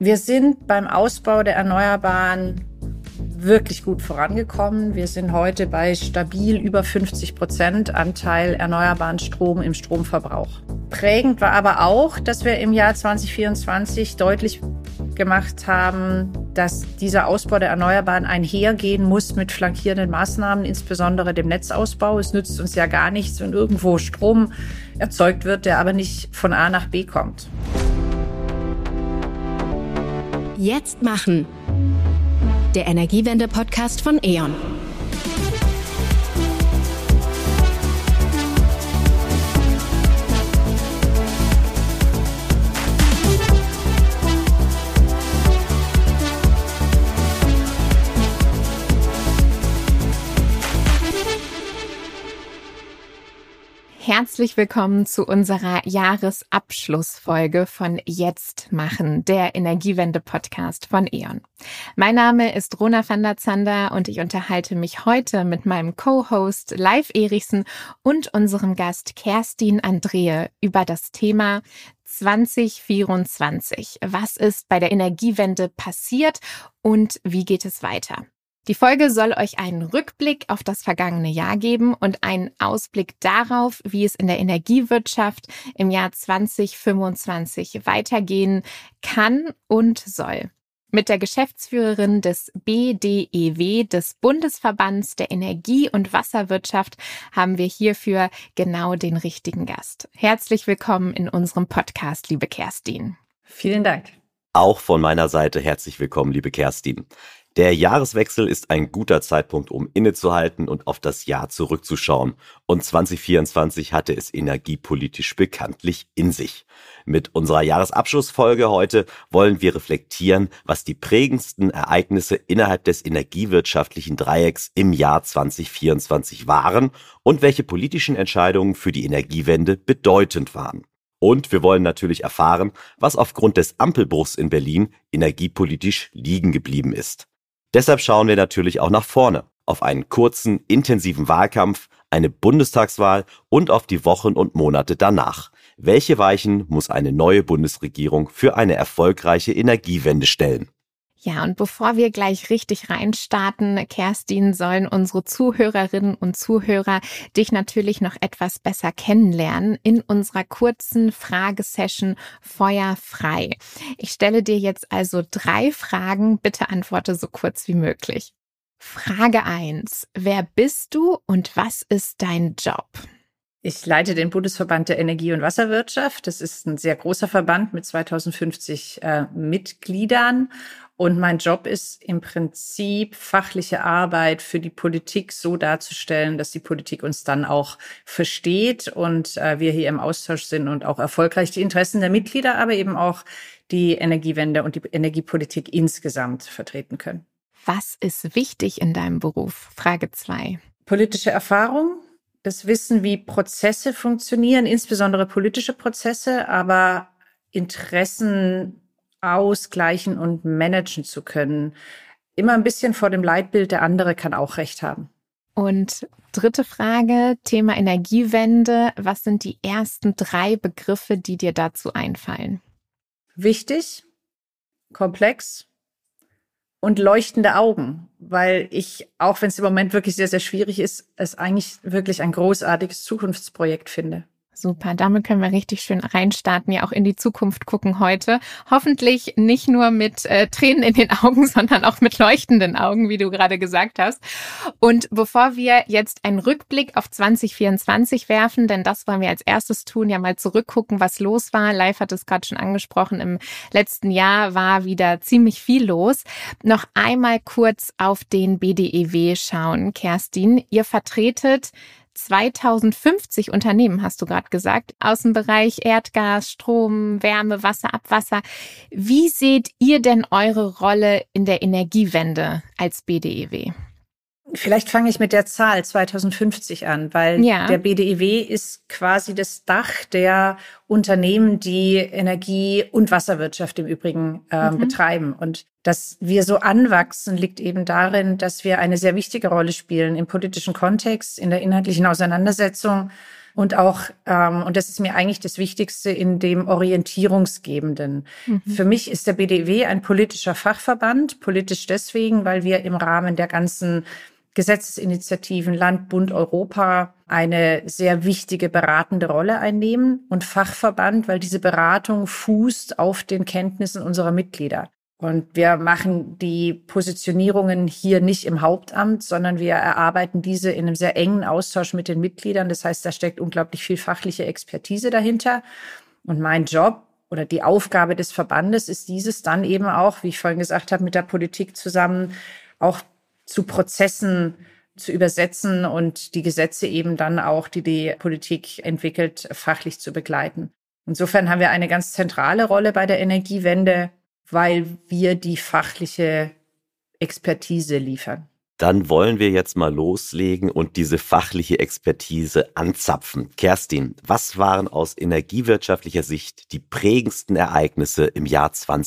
Wir sind beim Ausbau der Erneuerbaren wirklich gut vorangekommen. Wir sind heute bei stabil über 50% Anteil erneuerbaren Strom im Stromverbrauch. Prägend war aber auch, dass wir im Jahr 2024 deutlich gemacht haben, dass dieser Ausbau der Erneuerbaren einhergehen muss mit flankierenden Maßnahmen, insbesondere dem Netzausbau. Es nützt uns ja gar nichts, wenn irgendwo Strom erzeugt wird, der aber nicht von A nach B kommt. Jetzt machen. Der Energiewende-Podcast von E.ON. Herzlich willkommen zu unserer Jahresabschlussfolge von Jetzt machen, der Energiewende-Podcast von E.ON. Mein Name ist Rona van der Zander und ich unterhalte mich heute mit meinem Co-Host Leif Erichsen und unserem Gast Kerstin Andreae über das Thema 2024. Was ist bei der Energiewende passiert und wie geht es weiter? Die Folge soll euch einen Rückblick auf das vergangene Jahr geben und einen Ausblick darauf, wie es in der Energiewirtschaft im Jahr 2025 weitergehen kann und soll. Mit der Geschäftsführerin des BDEW, des Bundesverbands der Energie- und Wasserwirtschaft, haben wir hierfür genau den richtigen Gast. Herzlich willkommen in unserem Podcast, liebe Kerstin. Vielen Dank. Auch von meiner Seite herzlich willkommen, liebe Kerstin. Der Jahreswechsel ist ein guter Zeitpunkt, um innezuhalten und auf das Jahr zurückzuschauen. Und 2024 hatte es energiepolitisch bekanntlich in sich. Mit unserer Jahresabschlussfolge heute wollen wir reflektieren, was die prägendsten Ereignisse innerhalb des energiewirtschaftlichen Dreiecks im Jahr 2024 waren und welche politischen Entscheidungen für die Energiewende bedeutend waren. Und wir wollen natürlich erfahren, was aufgrund des Ampelbruchs in Berlin energiepolitisch liegen geblieben ist. Deshalb schauen wir natürlich auch nach vorne, auf einen kurzen, intensiven Wahlkampf, eine Bundestagswahl und auf die Wochen und Monate danach. Welche Weichen muss eine neue Bundesregierung für eine erfolgreiche Energiewende stellen? Ja, und bevor wir gleich richtig reinstarten, Kerstin, sollen unsere Zuhörerinnen und Zuhörer dich natürlich noch etwas besser kennenlernen in unserer kurzen Fragesession Feuer frei. Ich stelle dir jetzt also 3 Fragen, bitte antworte so kurz wie möglich. Frage 1. Wer bist du und was ist dein Job? Ich leite den Bundesverband der Energie- und Wasserwirtschaft. Das ist ein sehr großer Verband mit 2050 Mitgliedern. Und mein Job ist im Prinzip, fachliche Arbeit für die Politik so darzustellen, dass die Politik uns dann auch versteht und wir hier im Austausch sind und auch erfolgreich die Interessen der Mitglieder, aber eben auch die Energiewende und die Energiepolitik insgesamt vertreten können. Was ist wichtig in deinem Beruf? Frage 2. Politische Erfahrung. Das Wissen, wie Prozesse funktionieren, insbesondere politische Prozesse, aber Interessen ausgleichen und managen zu können. Immer ein bisschen vor dem Leitbild, der andere kann auch recht haben. Und 3. Frage, Thema Energiewende. Was sind die ersten 3 Begriffe, die dir dazu einfallen? Wichtig, komplex und leuchtende Augen, weil ich, auch wenn es im Moment wirklich sehr, sehr schwierig ist, es eigentlich wirklich ein großartiges Zukunftsprojekt finde. Super, damit können wir richtig schön reinstarten, ja auch in die Zukunft gucken heute. Hoffentlich nicht nur mit Tränen in den Augen, sondern auch mit leuchtenden Augen, wie du gerade gesagt hast. Und bevor wir jetzt einen Rückblick auf 2024 werfen, denn das wollen wir als erstes tun, ja mal zurückgucken, was los war. Leif hat es gerade schon angesprochen, im letzten Jahr war wieder ziemlich viel los. Noch einmal kurz auf den BDEW schauen, Kerstin. Ihr vertretet 2050 Unternehmen, hast du gerade gesagt, aus dem Bereich Erdgas, Strom, Wärme, Wasser, Abwasser. Wie seht ihr denn eure Rolle in der Energiewende als BDEW? Vielleicht fange ich mit der Zahl 2050 an, weil der BDEW ist quasi das Dach der Unternehmen, die Energie- und Wasserwirtschaft im Übrigen betreiben. Und dass wir so anwachsen, liegt eben darin, dass wir eine sehr wichtige Rolle spielen im politischen Kontext, in der inhaltlichen Auseinandersetzung und auch, und das ist mir eigentlich das Wichtigste, in dem Orientierungsgebenden. Für mich ist der BDEW ein politischer Fachverband, politisch deswegen, weil wir im Rahmen der ganzen Gesetzesinitiativen Land, Bund, Europa eine sehr wichtige beratende Rolle einnehmen und Fachverband, weil diese Beratung fußt auf den Kenntnissen unserer Mitglieder. Und wir machen die Positionierungen hier nicht im Hauptamt, sondern wir erarbeiten diese in einem sehr engen Austausch mit den Mitgliedern. Das heißt, da steckt unglaublich viel fachliche Expertise dahinter. Und mein Job oder die Aufgabe des Verbandes ist dieses dann eben auch, wie ich vorhin gesagt habe, mit der Politik zusammen auch zu Prozessen zu übersetzen und die Gesetze eben dann auch, die die Politik entwickelt, fachlich zu begleiten. Insofern haben wir eine ganz zentrale Rolle bei der Energiewende, weil wir die fachliche Expertise liefern. Dann wollen wir jetzt mal loslegen und diese fachliche Expertise anzapfen. Kerstin, was waren aus energiewirtschaftlicher Sicht die prägendsten Ereignisse im Jahr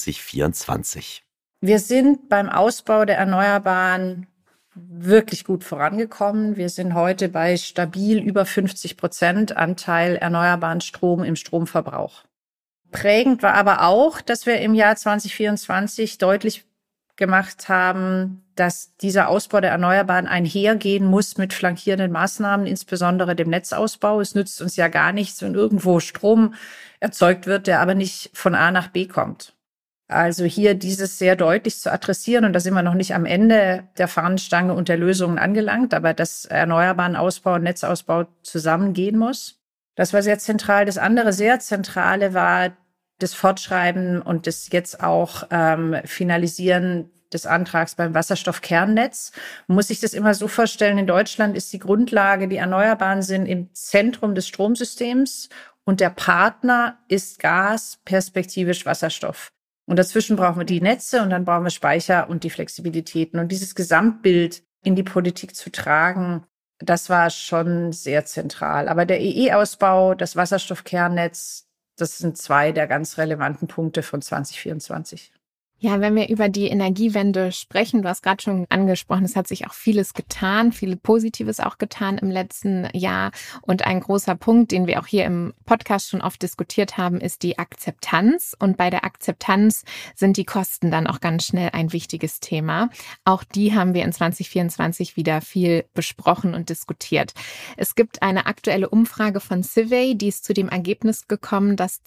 2024? Wir sind beim Ausbau der Erneuerbaren wirklich gut vorangekommen. Wir sind heute bei stabil über 50% Anteil erneuerbaren Strom im Stromverbrauch. Prägend war aber auch, dass wir im Jahr 2024 deutlich gemacht haben, dass dieser Ausbau der Erneuerbaren einhergehen muss mit flankierenden Maßnahmen, insbesondere dem Netzausbau. Es nützt uns ja gar nichts, wenn irgendwo Strom erzeugt wird, der aber nicht von A nach B kommt. Also hier dieses sehr deutlich zu adressieren, und da sind wir noch nicht am Ende der Fahnenstange und der Lösungen angelangt, aber dass erneuerbaren Ausbau und Netzausbau zusammengehen muss. Das war sehr zentral. Das andere sehr Zentrale war das Fortschreiben und das jetzt auch Finalisieren des Antrags beim Wasserstoffkernnetz. Man muss sich das immer so vorstellen, in Deutschland ist die Grundlage, die Erneuerbaren sind im Zentrum des Stromsystems und der Partner ist Gas, perspektivisch Wasserstoff. Und dazwischen brauchen wir die Netze und dann brauchen wir Speicher und die Flexibilitäten. Und dieses Gesamtbild in die Politik zu tragen, das war schon sehr zentral. Aber der EE-Ausbau, das Wasserstoffkernnetz, das sind zwei der ganz relevanten Punkte von 2024. Ja, wenn wir über die Energiewende sprechen, du hast gerade schon angesprochen, es hat sich auch vieles getan, viel Positives auch getan im letzten Jahr. Und ein großer Punkt, den wir auch hier im Podcast schon oft diskutiert haben, ist die Akzeptanz. Und bei der Akzeptanz sind die Kosten dann auch ganz schnell ein wichtiges Thema. Auch die haben wir in 2024 wieder viel besprochen und diskutiert. Es gibt eine aktuelle Umfrage von Civey, die ist zu dem Ergebnis gekommen, dass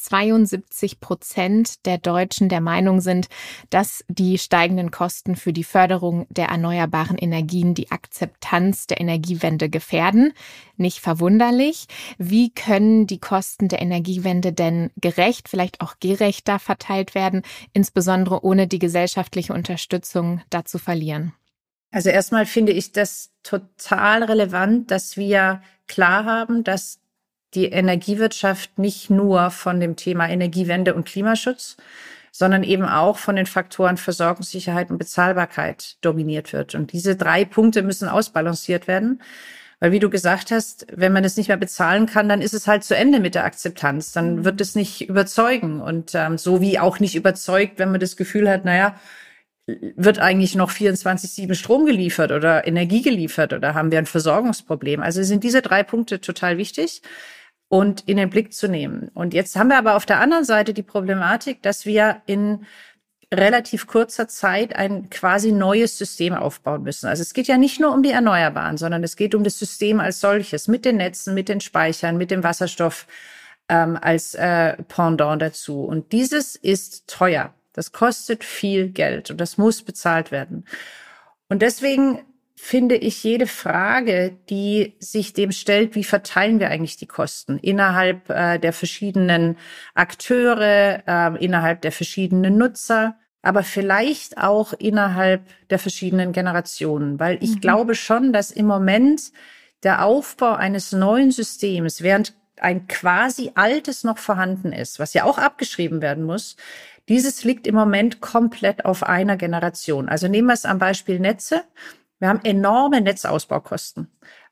72% der Deutschen der Meinung sind, dass die steigenden Kosten für die Förderung der erneuerbaren Energien die Akzeptanz der Energiewende gefährden. Nicht verwunderlich. Wie können die Kosten der Energiewende denn gerecht, vielleicht auch gerechter verteilt werden, insbesondere ohne die gesellschaftliche Unterstützung da zu verlieren? Also erstmal finde ich das total relevant, dass wir klar haben, dass die Energiewirtschaft nicht nur von dem Thema Energiewende und Klimaschutz, sondern eben auch von den Faktoren Versorgungssicherheit und Bezahlbarkeit dominiert wird. Und diese 3 Punkte müssen ausbalanciert werden. Weil, wie du gesagt hast, wenn man es nicht mehr bezahlen kann, dann ist es halt zu Ende mit der Akzeptanz. Dann wird es nicht überzeugen. Und so wie auch nicht überzeugt, wenn man das Gefühl hat, wird eigentlich noch 24/7 Strom geliefert oder Energie geliefert oder haben wir ein Versorgungsproblem? Also sind diese 3 Punkte total wichtig und in den Blick zu nehmen. Und jetzt haben wir aber auf der anderen Seite die Problematik, dass wir in relativ kurzer Zeit ein quasi neues System aufbauen müssen. Also es geht ja nicht nur um die Erneuerbaren, sondern es geht um das System als solches, mit den Netzen, mit den Speichern, mit dem Wasserstoff als Pendant dazu. Und dieses ist teuer. Das kostet viel Geld und das muss bezahlt werden. Und deswegen finde ich jede Frage, die sich dem stellt, wie verteilen wir eigentlich die Kosten innerhalb der verschiedenen Akteure, innerhalb der verschiedenen Nutzer, aber vielleicht auch innerhalb der verschiedenen Generationen. Weil ich glaube schon, dass im Moment der Aufbau eines neuen Systems, während ein quasi altes noch vorhanden ist, was ja auch abgeschrieben werden muss, dieses liegt im Moment komplett auf einer Generation. Also nehmen wir es am Beispiel Netze. Wir haben enorme Netzausbaukosten.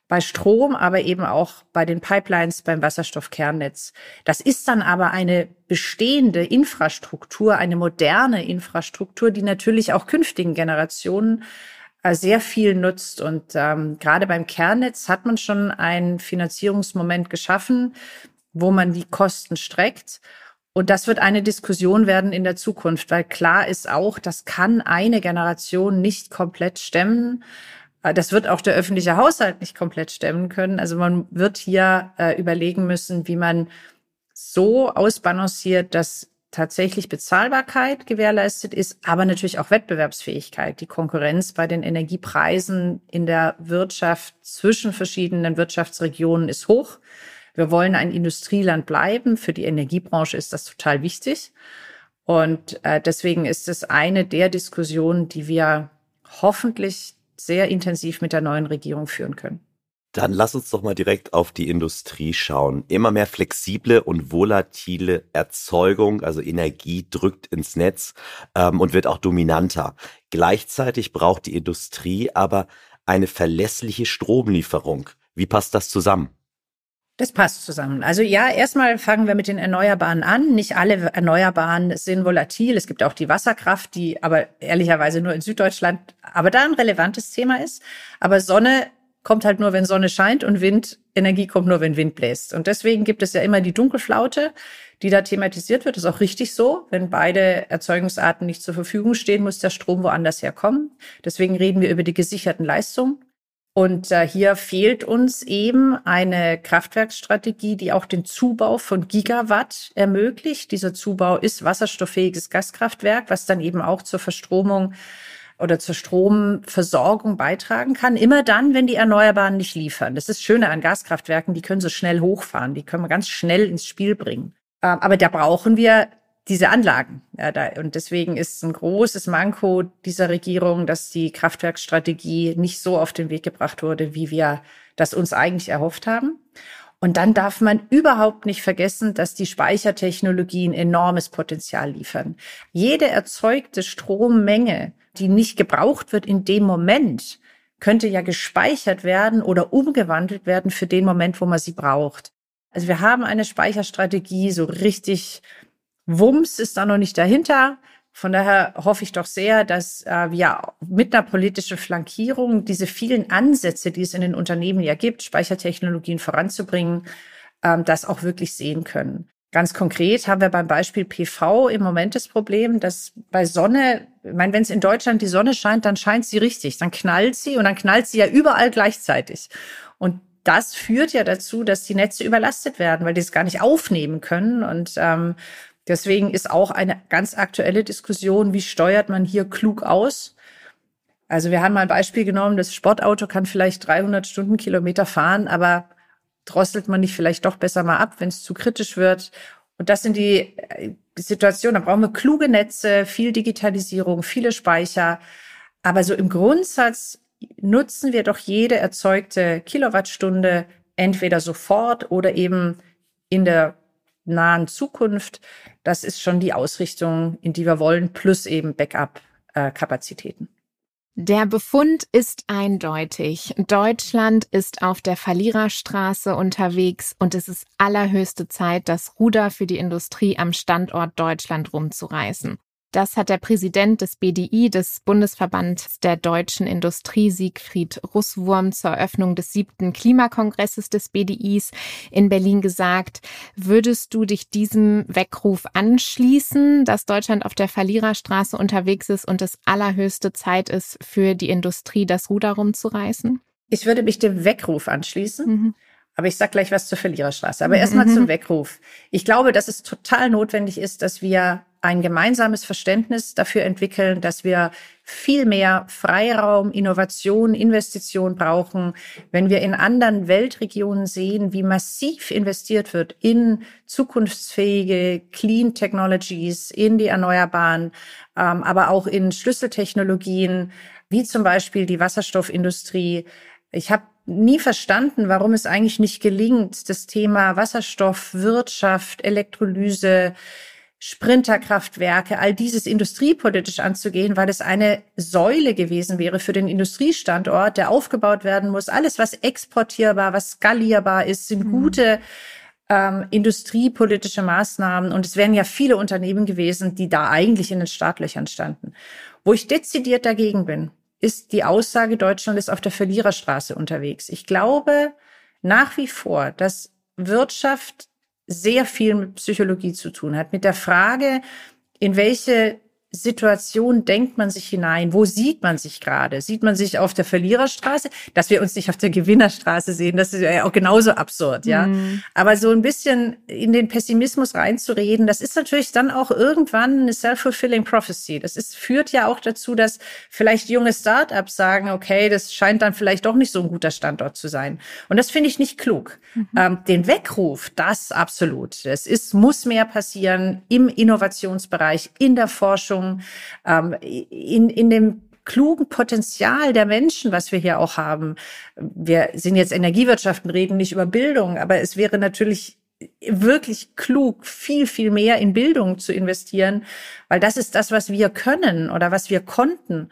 bei Strom, aber eben auch bei den Pipelines, beim Wasserstoffkernnetz. Das ist dann aber eine bestehende Infrastruktur, eine moderne Infrastruktur, die natürlich auch künftigen Generationen sehr viel nutzt. Und gerade beim Kernnetz hat man schon ein Finanzierungsmoment geschaffen, wo man die Kosten streckt. Und das wird eine Diskussion werden in der Zukunft, weil klar ist auch, das kann eine Generation nicht komplett stemmen. Das wird auch der öffentliche Haushalt nicht komplett stemmen können. Also man wird hier überlegen müssen, wie man so ausbalanciert, dass tatsächlich Bezahlbarkeit gewährleistet ist, aber natürlich auch Wettbewerbsfähigkeit. Die Konkurrenz bei den Energiepreisen in der Wirtschaft zwischen verschiedenen Wirtschaftsregionen ist hoch. Wir wollen ein Industrieland bleiben. Für die Energiebranche ist das total wichtig. Und deswegen ist es eine der Diskussionen, die wir hoffentlich sehr intensiv mit der neuen Regierung führen können. Dann lass uns doch mal direkt auf die Industrie schauen. Immer mehr flexible und volatile Erzeugung, also Energie drückt ins Netz und wird auch dominanter. Gleichzeitig braucht die Industrie aber eine verlässliche Stromlieferung. Wie passt das zusammen? Das passt zusammen. Also ja, erstmal fangen wir mit den Erneuerbaren an. Nicht alle Erneuerbaren sind volatil. Es gibt auch die Wasserkraft, die aber ehrlicherweise nur in Süddeutschland, aber da ein relevantes Thema ist. Aber Sonne kommt halt nur, wenn Sonne scheint und Windenergie kommt nur, wenn Wind bläst. Und deswegen gibt es ja immer die Dunkelflaute, die da thematisiert wird. Das ist auch richtig so. Wenn beide Erzeugungsarten nicht zur Verfügung stehen, muss der Strom woanders herkommen. Deswegen reden wir über die gesicherten Leistungen. Und hier fehlt uns eben eine Kraftwerksstrategie, die auch den Zubau von Gigawatt ermöglicht. Dieser Zubau ist wasserstofffähiges Gaskraftwerk, was dann eben auch zur Verstromung oder zur Stromversorgung beitragen kann. Immer dann, wenn die Erneuerbaren nicht liefern. Das ist das Schöne an Gaskraftwerken, die können so schnell hochfahren, die können wir ganz schnell ins Spiel bringen. Aber da brauchen wir diese Anlagen. Und deswegen ist ein großes Manko dieser Regierung, dass die Kraftwerksstrategie nicht so auf den Weg gebracht wurde, wie wir das uns eigentlich erhofft haben. Und dann darf man überhaupt nicht vergessen, dass die Speichertechnologien enormes Potenzial liefern. Jede erzeugte Strommenge, die nicht gebraucht wird in dem Moment, könnte ja gespeichert werden oder umgewandelt werden für den Moment, wo man sie braucht. Also wir haben eine Speicherstrategie, so richtig Wumms ist da noch nicht dahinter. Von daher hoffe ich doch sehr, dass wir mit einer politischen Flankierung diese vielen Ansätze, die es in den Unternehmen ja gibt, Speichertechnologien voranzubringen, das auch wirklich sehen können. Ganz konkret haben wir beim Beispiel PV im Moment das Problem, dass bei Sonne, ich meine, wenn es in Deutschland die Sonne scheint, dann scheint sie richtig, dann knallt sie und dann knallt sie ja überall gleichzeitig. Und das führt ja dazu, dass die Netze überlastet werden, weil die es gar nicht aufnehmen können. Und deswegen ist auch eine ganz aktuelle Diskussion, wie steuert man hier klug aus? Also wir haben mal ein Beispiel genommen, das Sportauto kann vielleicht 300 Stundenkilometer fahren, aber drosselt man nicht vielleicht doch besser mal ab, wenn es zu kritisch wird? Und das sind die Situationen, da brauchen wir kluge Netze, viel Digitalisierung, viele Speicher. Aber so im Grundsatz nutzen wir doch jede erzeugte Kilowattstunde entweder sofort oder eben in der nahen Zukunft. Das ist schon die Ausrichtung, in die wir wollen, plus eben Backup-Kapazitäten. Der Befund ist eindeutig. Deutschland ist auf der Verliererstraße unterwegs und es ist allerhöchste Zeit, das Ruder für die Industrie am Standort Deutschland rumzureißen. Das hat der Präsident des BDI, des Bundesverbands der deutschen Industrie, Siegfried Russwurm, zur Eröffnung des 7. Klimakongresses des BDIs in Berlin gesagt. Würdest du dich diesem Weckruf anschließen, dass Deutschland auf der Verliererstraße unterwegs ist und es allerhöchste Zeit ist, für die Industrie das Ruder rumzureißen? Ich würde mich dem Weckruf anschließen. Aber ich sage gleich was zur Verliererstraße. Aber erstmal zum Weckruf. Ich glaube, dass es total notwendig ist, dass wir ein gemeinsames Verständnis dafür entwickeln, dass wir viel mehr Freiraum, Innovation, Investition brauchen. Wenn wir in anderen Weltregionen sehen, wie massiv investiert wird in zukunftsfähige Clean Technologies, in die Erneuerbaren, aber auch in Schlüsseltechnologien, wie zum Beispiel die Wasserstoffindustrie. Ich habe nie verstanden, warum es eigentlich nicht gelingt, das Thema Wasserstoffwirtschaft, Elektrolyse Sprinterkraftwerke, all dieses industriepolitisch anzugehen, weil es eine Säule gewesen wäre für den Industriestandort, der aufgebaut werden muss. Alles, was exportierbar, was skalierbar ist, sind gute industriepolitische Maßnahmen. Und es wären ja viele Unternehmen gewesen, die da eigentlich in den Startlöchern standen. Wo ich dezidiert dagegen bin, ist die Aussage, Deutschland ist auf der Verliererstraße unterwegs. Ich glaube nach wie vor, dass Wirtschaft sehr viel mit Psychologie zu tun hat, mit der Frage, in welche Situation denkt man sich hinein? Wo sieht man sich gerade? Sieht man sich auf der Verliererstraße? Dass wir uns nicht auf der Gewinnerstraße sehen, das ist ja auch genauso absurd, ja. Aber so ein bisschen in den Pessimismus reinzureden, das ist natürlich dann auch irgendwann eine self-fulfilling prophecy. Führt ja auch dazu, dass vielleicht junge Start-ups sagen, okay, das scheint dann vielleicht doch nicht so ein guter Standort zu sein. Und das finde ich nicht klug. Den Weckruf, das absolut. Muss mehr passieren im Innovationsbereich, in der Forschung, in dem klugen Potenzial der Menschen, was wir hier auch haben. Wir sind jetzt Energiewirtschaft und reden nicht über Bildung, aber es wäre natürlich wirklich klug, viel, viel mehr in Bildung zu investieren, weil das ist das, was wir können oder was wir konnten.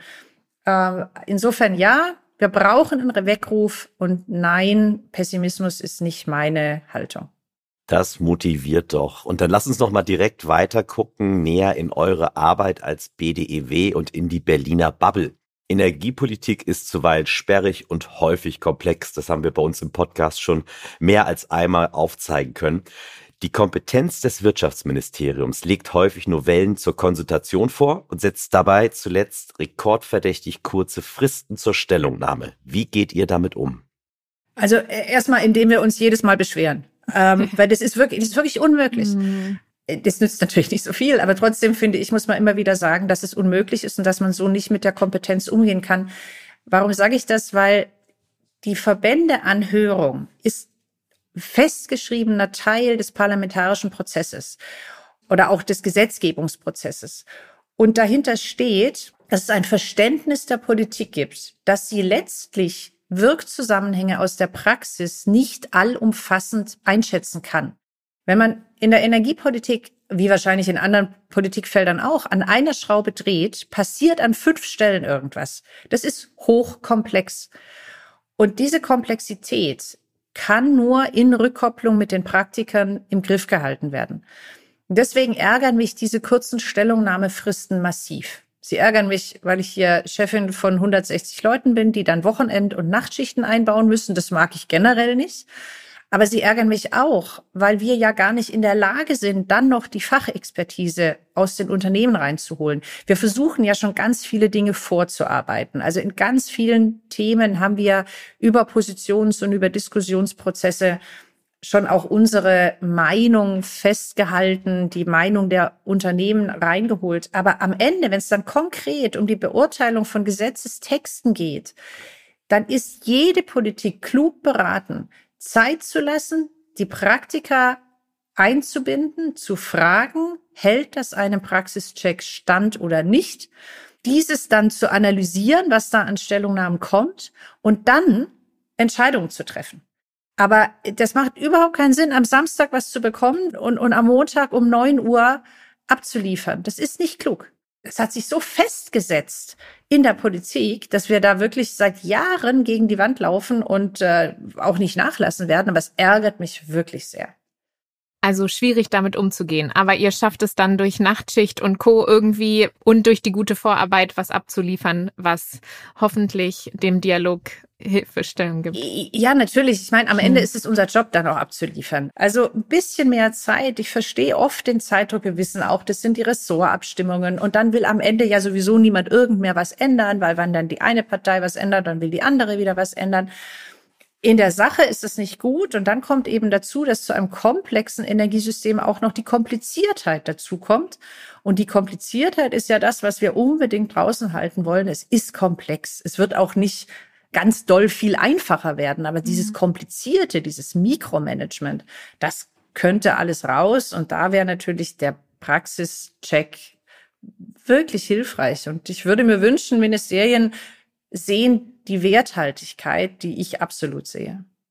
Insofern ja, wir brauchen einen Weckruf und nein, Pessimismus ist nicht meine Haltung. Das motiviert doch. Und dann lass uns noch mal direkt weiter gucken, näher in eure Arbeit als BDEW und in die Berliner Bubble. Energiepolitik ist zuweilen sperrig und häufig komplex. Das haben wir bei uns im Podcast schon mehr als einmal aufzeigen können. Die Kompetenz des Wirtschaftsministeriums legt häufig Novellen zur Konsultation vor und setzt dabei zuletzt rekordverdächtig kurze Fristen zur Stellungnahme. Wie geht ihr damit um? Also erstmal, indem wir uns jedes Mal beschweren. Weil das ist wirklich unmöglich. Das nützt natürlich nicht so viel, aber trotzdem finde ich, muss man immer wieder sagen, dass es unmöglich ist und dass man so nicht mit der Kompetenz umgehen kann. Warum sage ich das? Weil die Verbändeanhörung ist festgeschriebener Teil des parlamentarischen Prozesses oder auch des Gesetzgebungsprozesses. Und dahinter steht, dass es ein Verständnis der Politik gibt, dass sie letztlich Wirkzusammenhänge aus der Praxis nicht allumfassend einschätzen kann. Wenn man in der Energiepolitik, wie wahrscheinlich in anderen Politikfeldern auch, an einer Schraube dreht, passiert an 5 Stellen irgendwas. Das ist hochkomplex. Und diese Komplexität kann nur in Rückkopplung mit den Praktikern im Griff gehalten werden. Und deswegen ärgern mich diese kurzen Stellungnahmefristen massiv. Sie ärgern mich, weil ich hier Chefin von 160 Leuten bin, die dann Wochenend- und Nachtschichten einbauen müssen. Das mag ich generell nicht. Aber sie ärgern mich auch, weil wir ja gar nicht in der Lage sind, dann noch die Fachexpertise aus den Unternehmen reinzuholen. Wir versuchen ja schon ganz viele Dinge vorzuarbeiten. Also in ganz vielen Themen haben wir über Positions- und über Diskussionsprozesse schon auch unsere Meinung festgehalten, die Meinung der Unternehmen reingeholt. Aber am Ende, wenn es dann konkret um die Beurteilung von Gesetzestexten geht, dann ist jede Politik klug beraten, Zeit zu lassen, die Praktiker einzubinden, zu fragen, hält das einem Praxischeck stand oder nicht, dieses dann zu analysieren, was da an Stellungnahmen kommt und dann Entscheidungen zu treffen. Aber das macht überhaupt keinen Sinn, am Samstag was zu bekommen und am Montag um 9 Uhr abzuliefern. Das ist nicht klug. Es hat sich so festgesetzt in der Politik, dass wir da wirklich seit Jahren gegen die Wand laufen und auch nicht nachlassen werden. Aber es ärgert mich wirklich sehr. Also schwierig damit umzugehen. Aber ihr schafft es dann durch Nachtschicht und Co. irgendwie und durch die gute Vorarbeit was abzuliefern, was hoffentlich dem Dialog Hilfestellung gibt. Ja, natürlich. Ich meine, am Ende ist es unser Job, dann auch abzuliefern. Also ein bisschen mehr Zeit. Ich verstehe oft den Zeitdruck. Wir wissen auch, das sind die Ressortabstimmungen. Und dann will am Ende ja sowieso niemand irgendwer was ändern, weil wenn dann die eine Partei was ändert, dann will die andere wieder was ändern. In der Sache ist es nicht gut. Und dann kommt eben dazu, dass zu einem komplexen Energiesystem auch noch die Kompliziertheit dazu kommt. Und die Kompliziertheit ist ja das, was wir unbedingt draußen halten wollen. Es ist komplex. Es wird auch nicht ganz doll viel einfacher werden. Aber dieses Komplizierte, dieses Mikromanagement, das könnte alles raus. Und da wäre natürlich der Praxischeck wirklich hilfreich. Und ich würde mir wünschen, Ministerien sehen die Werthaltigkeit, die ich absolut sehe.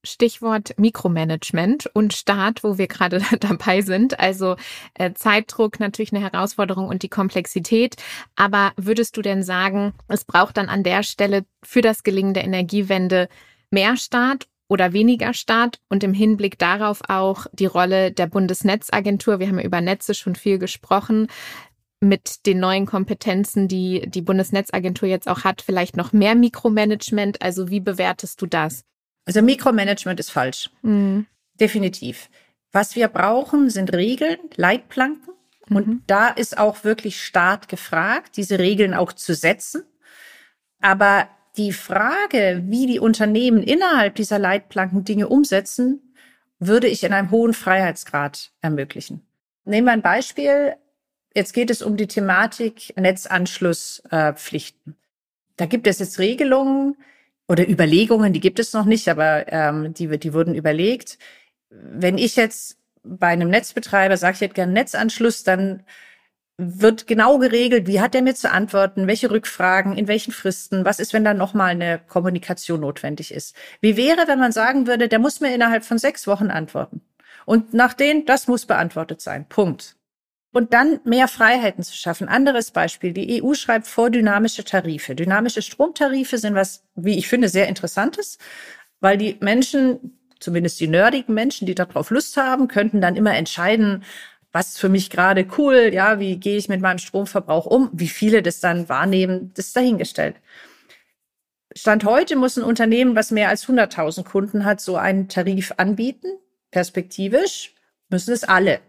Stichwort Mikromanagement und Staat, wo wir gerade dabei sind. Also Zeitdruck natürlich eine Herausforderung und die Komplexität. Aber würdest du denn sagen, es braucht dann an der Stelle für das Gelingen der Energiewende mehr Staat oder weniger Staat und im Hinblick darauf auch die Rolle der Bundesnetzagentur? Wir haben ja über Netze schon viel gesprochen. Mit den neuen Kompetenzen, die die Bundesnetzagentur jetzt auch hat, vielleicht noch mehr Mikromanagement. Also wie bewertest du das? Also Mikromanagement ist falsch. Definitiv. Was wir brauchen, sind Regeln, Leitplanken. Und da ist auch wirklich Staat gefragt, diese Regeln auch zu setzen. Aber die Frage, wie die Unternehmen innerhalb dieser Leitplanken Dinge umsetzen, würde ich in einem hohen Freiheitsgrad ermöglichen. Nehmen wir ein Beispiel. Jetzt geht es um die Thematik Netzanschlusspflichten. Da gibt es jetzt Regelungen oder Überlegungen, die gibt es noch nicht, aber die wurden überlegt. Wenn ich jetzt bei einem Netzbetreiber sage, ich hätte gerne einen Netzanschluss, dann wird genau geregelt, wie hat der mir zu antworten, welche Rückfragen, in welchen Fristen, was ist, wenn da nochmal eine Kommunikation notwendig ist. Wie wäre, wenn man sagen würde, der muss mir innerhalb von 6 Wochen antworten. Und das muss beantwortet sein. Punkt. Und dann mehr Freiheiten zu schaffen. Anderes Beispiel. Die EU schreibt vor dynamische Tarife. Dynamische Stromtarife sind was, wie ich finde, sehr Interessantes, weil die Menschen, zumindest die nerdigen Menschen, die darauf Lust haben, könnten dann immer entscheiden, was ist für mich gerade cool, ja, wie gehe ich mit meinem Stromverbrauch um, wie viele das dann wahrnehmen, das ist dahingestellt. Stand heute muss ein Unternehmen, was mehr als 100.000 Kunden hat, so einen Tarif anbieten. Perspektivisch müssen es alle.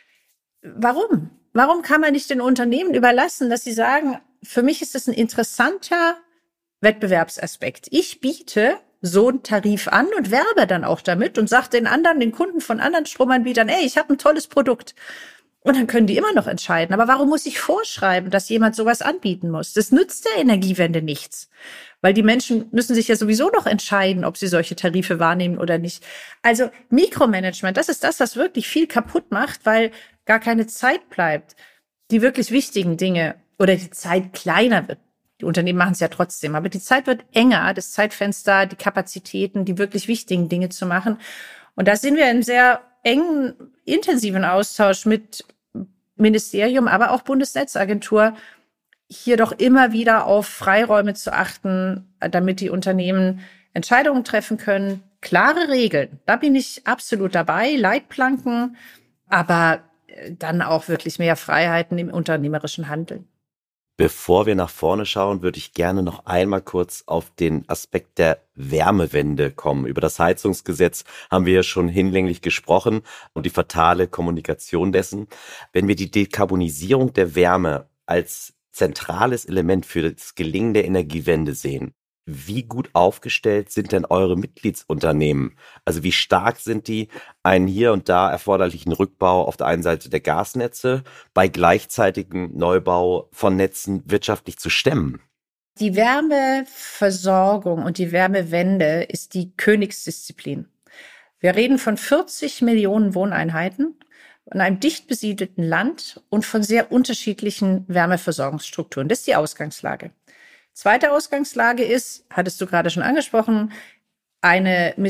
Warum? Warum kann man nicht den Unternehmen überlassen, dass sie sagen, für mich ist das ein interessanter Wettbewerbsaspekt. Ich biete so einen Tarif an und werbe dann auch damit und sage den Kunden von anderen Stromanbietern, ey, ich habe ein tolles Produkt. Und dann können die immer noch entscheiden. Aber warum muss ich vorschreiben, dass jemand sowas anbieten muss? Das nützt der Energiewende nichts. Weil die Menschen müssen sich ja sowieso noch entscheiden, ob sie solche Tarife wahrnehmen oder nicht. Also Mikromanagement, das ist das, was wirklich viel kaputt macht, weil gar keine Zeit bleibt, die wirklich wichtigen Dinge oder die Zeit kleiner wird. Die Unternehmen machen es ja trotzdem, aber die Zeit wird enger, das Zeitfenster, die Kapazitäten, die wirklich wichtigen Dinge zu machen. Und da sind wir in sehr engen, intensiven Austausch mit Ministerium, aber auch Bundesnetzagentur, hier doch immer wieder auf Freiräume zu achten, damit die Unternehmen Entscheidungen treffen können. Klare Regeln, da bin ich absolut dabei, Leitplanken, aber dann auch wirklich mehr Freiheiten im unternehmerischen Handeln. Bevor wir nach vorne schauen, würde ich gerne noch einmal kurz auf den Aspekt der Wärmewende kommen. Über das Heizungsgesetz haben wir ja schon hinlänglich gesprochen und die fatale Kommunikation dessen. Wenn wir die Dekarbonisierung der Wärme als zentrales Element für das Gelingen der Energiewende sehen, wie gut aufgestellt sind denn eure Mitgliedsunternehmen? Also wie stark sind die, einen hier und da erforderlichen Rückbau auf der einen Seite der Gasnetze bei gleichzeitigem Neubau von Netzen wirtschaftlich zu stemmen? Die Wärmeversorgung und die Wärmewende ist die Königsdisziplin. Wir reden von 40 Millionen Wohneinheiten in einem dicht besiedelten Land und von sehr unterschiedlichen Wärmeversorgungsstrukturen. Das ist die Ausgangslage. Zweite Ausgangslage ist, hattest du gerade schon angesprochen, ein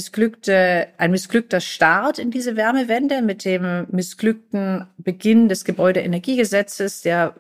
missglückter Start in diese Wärmewende mit dem missglückten Beginn des Gebäudeenergiegesetzes, der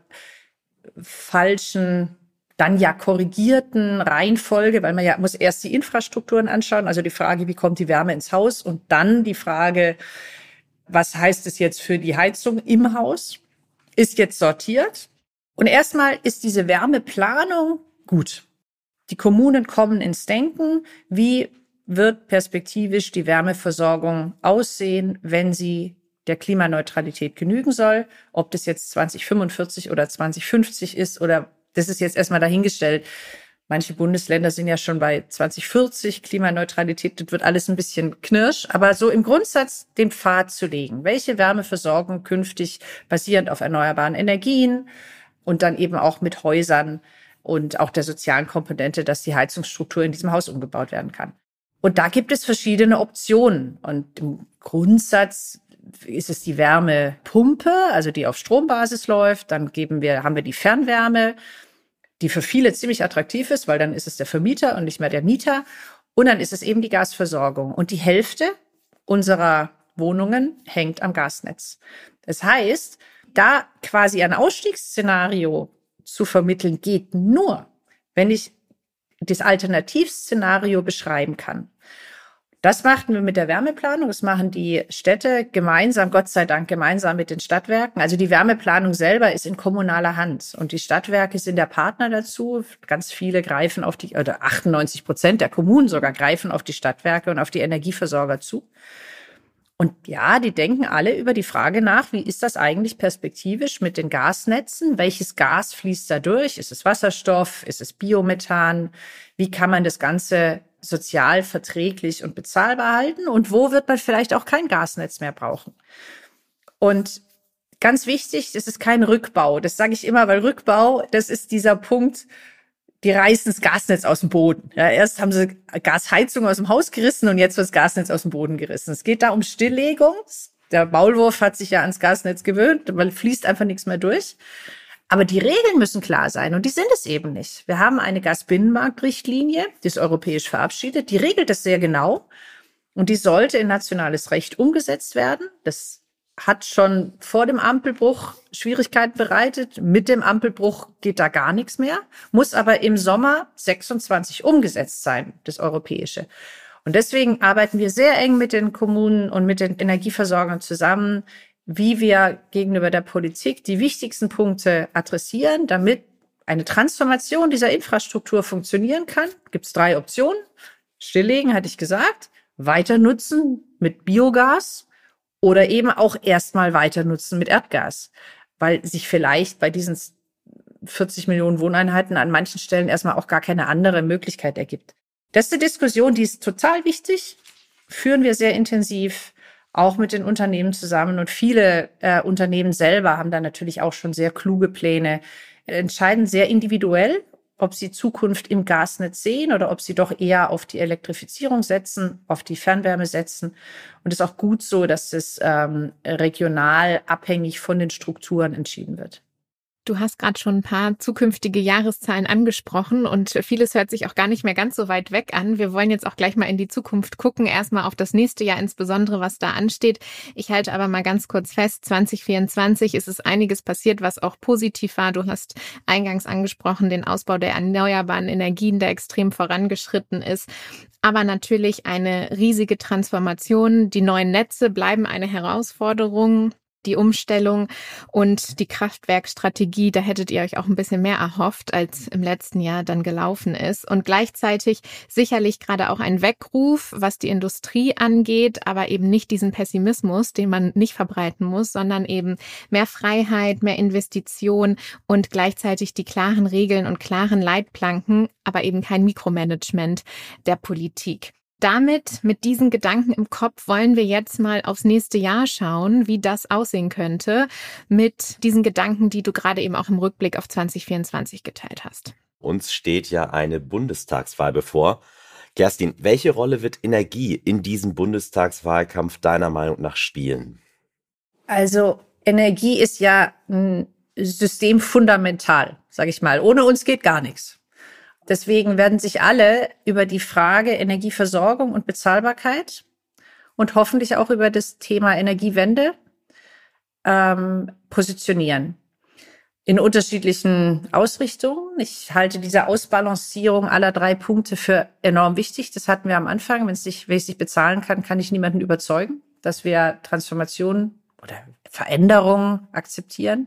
falschen, dann ja korrigierten Reihenfolge, weil man ja muss erst die Infrastrukturen anschauen, also die Frage, wie kommt die Wärme ins Haus und dann die Frage, was heißt es jetzt für die Heizung im Haus, ist jetzt sortiert. Und erstmal ist diese Wärmeplanung gut. Die Kommunen kommen ins Denken, wie wird perspektivisch die Wärmeversorgung aussehen, wenn sie der Klimaneutralität genügen soll. Ob das jetzt 2045 oder 2050 ist oder das ist jetzt erstmal dahingestellt. Manche Bundesländer sind ja schon bei 2040 Klimaneutralität. Das wird alles ein bisschen knirsch. Aber so im Grundsatz den Pfad zu legen. Welche Wärmeversorgung künftig basierend auf erneuerbaren Energien und dann eben auch mit Häusern und auch der sozialen Komponente, dass die Heizungsstruktur in diesem Haus umgebaut werden kann. Und da gibt es verschiedene Optionen. Und im Grundsatz ist es die Wärmepumpe, also die auf Strombasis läuft. Dann haben wir die Fernwärme, die für viele ziemlich attraktiv ist, weil dann ist es der Vermieter und nicht mehr der Mieter. Und dann ist es eben die Gasversorgung. Und die Hälfte unserer Wohnungen hängt am Gasnetz. Das heißt, da quasi ein Ausstiegsszenario zu vermitteln, geht nur, wenn ich das Alternativszenario beschreiben kann. Das machten wir mit der Wärmeplanung. Das machen die Städte gemeinsam, Gott sei Dank gemeinsam mit den Stadtwerken. Also die Wärmeplanung selber ist in kommunaler Hand. Und die Stadtwerke sind der Partner dazu. Ganz viele greifen auf oder 98% der Kommunen sogar greifen auf die Stadtwerke und auf die Energieversorger zu. Und ja, die denken alle über die Frage nach, wie ist das eigentlich perspektivisch mit den Gasnetzen? Welches Gas fließt da durch? Ist es Wasserstoff? Ist es Biomethan? Wie kann man das Ganze sozial verträglich und bezahlbar halten? Und wo wird man vielleicht auch kein Gasnetz mehr brauchen? Und ganz wichtig, es ist kein Rückbau. Das sage ich immer, weil Rückbau, das ist dieser Punkt, die reißen das Gasnetz aus dem Boden. Ja, erst haben sie Gasheizung aus dem Haus gerissen und jetzt wird das Gasnetz aus dem Boden gerissen. Es geht da um Stilllegung. Der Maulwurf hat sich ja ans Gasnetz gewöhnt, weil fließt einfach nichts mehr durch. Aber die Regeln müssen klar sein und die sind es eben nicht. Wir haben eine Gasbinnenmarktrichtlinie, die ist europäisch verabschiedet, die regelt das sehr genau und die sollte in nationales Recht umgesetzt werden. Das hat schon vor dem Ampelbruch Schwierigkeiten bereitet. Mit dem Ampelbruch geht da gar nichts mehr, muss aber im Sommer 26 umgesetzt sein, das Europäische. Und deswegen arbeiten wir sehr eng mit den Kommunen und mit den Energieversorgern zusammen, wie wir gegenüber der Politik die wichtigsten Punkte adressieren, damit eine Transformation dieser Infrastruktur funktionieren kann. Gibt es 3 Optionen. Stilllegen, hatte ich gesagt, weiter nutzen mit Biogas, oder eben auch erstmal weiter nutzen mit Erdgas, weil sich vielleicht bei diesen 40 Millionen Wohneinheiten an manchen Stellen erstmal auch gar keine andere Möglichkeit ergibt. Das ist eine Diskussion, die ist total wichtig, führen wir sehr intensiv, auch mit den Unternehmen zusammen. Und viele Unternehmen selber haben da natürlich auch schon sehr kluge Pläne, entscheiden sehr individuell, ob sie Zukunft im Gasnetz sehen oder ob sie doch eher auf die Elektrifizierung setzen, auf die Fernwärme setzen. Und es ist auch gut so, dass es regional abhängig von den Strukturen entschieden wird. Du hast gerade schon ein paar zukünftige Jahreszahlen angesprochen und vieles hört sich auch gar nicht mehr ganz so weit weg an. Wir wollen jetzt auch gleich mal in die Zukunft gucken, erstmal auf das nächste Jahr insbesondere, was da ansteht. Ich halte aber mal ganz kurz fest, 2024 ist es einiges passiert, was auch positiv war. Du hast eingangs angesprochen, den Ausbau der erneuerbaren Energien, der extrem vorangeschritten ist. Aber natürlich eine riesige Transformation. Die neuen Netze bleiben eine Herausforderung. Die Umstellung und die Kraftwerkstrategie, da hättet ihr euch auch ein bisschen mehr erhofft, als im letzten Jahr dann gelaufen ist. Und gleichzeitig sicherlich gerade auch ein Weckruf, was die Industrie angeht, aber eben nicht diesen Pessimismus, den man nicht verbreiten muss, sondern eben mehr Freiheit, mehr Investition und gleichzeitig die klaren Regeln und klaren Leitplanken, aber eben kein Mikromanagement der Politik. Mit diesen Gedanken im Kopf wollen wir jetzt mal aufs nächste Jahr schauen, wie das aussehen könnte mit diesen Gedanken, die du gerade eben auch im Rückblick auf 2024 geteilt hast. Uns steht ja eine Bundestagswahl bevor. Kerstin, welche Rolle wird Energie in diesem Bundestagswahlkampf deiner Meinung nach spielen? Also Energie ist ja ein System fundamental, sage ich mal. Ohne uns geht gar nichts. Deswegen werden sich alle über die Frage Energieversorgung und Bezahlbarkeit und hoffentlich auch über das Thema Energiewende positionieren. In unterschiedlichen Ausrichtungen. Ich halte diese Ausbalancierung aller 3 Punkte für enorm wichtig. Das hatten wir am Anfang. Wenn ich es sich bezahlen kann, kann ich niemanden überzeugen, dass wir Transformation oder Veränderungen akzeptieren.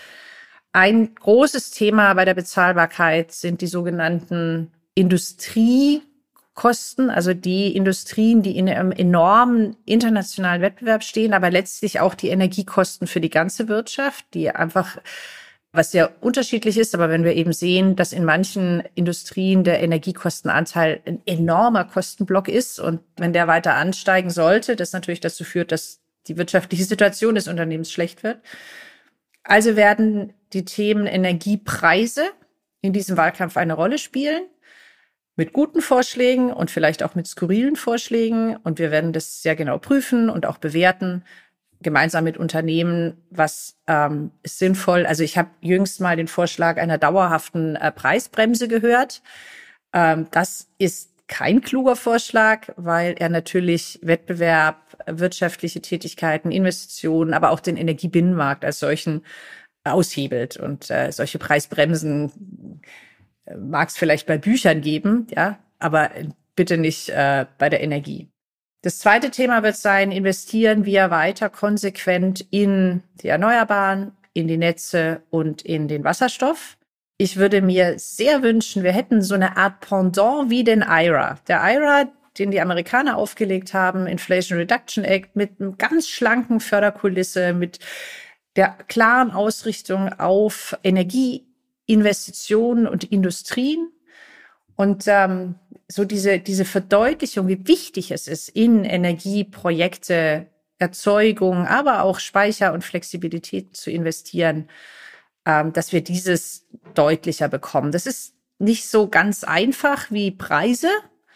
Ein großes Thema bei der Bezahlbarkeit sind die sogenannten Industriekosten, also die Industrien, die in einem enormen internationalen Wettbewerb stehen, aber letztlich auch die Energiekosten für die ganze Wirtschaft, die einfach, was sehr unterschiedlich ist, aber wenn wir eben sehen, dass in manchen Industrien der Energiekostenanteil ein enormer Kostenblock ist und wenn der weiter ansteigen sollte, das natürlich dazu führt, dass die wirtschaftliche Situation des Unternehmens schlecht wird. Also werden die Themen Energiepreise in diesem Wahlkampf eine Rolle spielen, mit guten Vorschlägen und vielleicht auch mit skurrilen Vorschlägen. Und wir werden das sehr genau prüfen und auch bewerten, gemeinsam mit Unternehmen, was ist sinnvoll. Also ich habe jüngst mal den Vorschlag einer dauerhaften Preisbremse gehört. Das ist kein kluger Vorschlag, weil er natürlich Wettbewerb, wirtschaftliche Tätigkeiten, Investitionen, aber auch den Energiebinnenmarkt als solchen aushebelt. Und solche Preisbremsen mag es vielleicht bei Büchern geben, ja, aber bitte nicht bei der Energie. Das zweite Thema wird sein, investieren wir weiter konsequent in die Erneuerbaren, in die Netze und in den Wasserstoff. Ich würde mir sehr wünschen, wir hätten so eine Art Pendant wie den IRA. Der IRA, den die Amerikaner aufgelegt haben, Inflation Reduction Act, mit einem ganz schlanken Förderkulisse, mit der klaren Ausrichtung auf Energieinvestitionen und Industrien. Und so diese Verdeutlichung, wie wichtig es ist, in Energieprojekte, Erzeugung, aber auch Speicher und Flexibilität zu investieren, dass wir dieses deutlicher bekommen. Das ist nicht so ganz einfach wie Preise,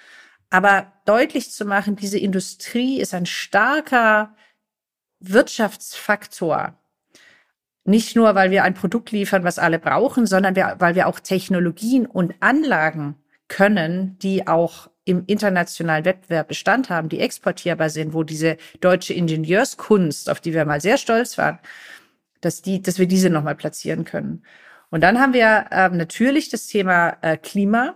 aber deutlich zu machen, diese Industrie ist ein starker Wirtschaftsfaktor. Nicht nur, weil wir ein Produkt liefern, was alle brauchen, sondern weil wir auch Technologien und Anlagen können, die auch im internationalen Wettbewerb Bestand haben, die exportierbar sind, wo diese deutsche Ingenieurskunst, auf die wir mal sehr stolz waren, dass wir diese nochmal platzieren können. Und dann haben wir natürlich das Thema Klima,